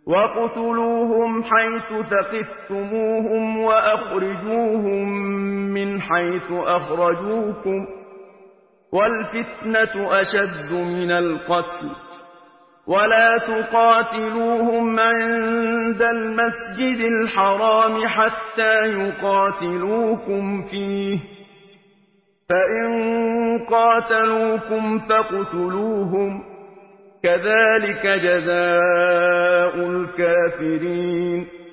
وَاقْتُلُوهُمْ حَيْثُ ثَقِفْتُمُوهُمْ وَأَخْرِجُوهُم مِّنْ حَيْثُ أَخْرَجُوكُمْ ۚ وَالْفِتْنَةُ أَشَدُّ مِنَ الْقَتْلِ ۚ وَلَا تُقَاتِلُوهُمْ عِندَ الْمَسْجِدِ الْحَرَامِ حَتَّىٰ يُقَاتِلُوكُمْ فِيهِ ۖ فَإِن قَاتَلُوكُمْ فَاقْتُلُوهُمْ ۗ كَذَٰلِكَ جَزَاءُ الْكَافِرِينَ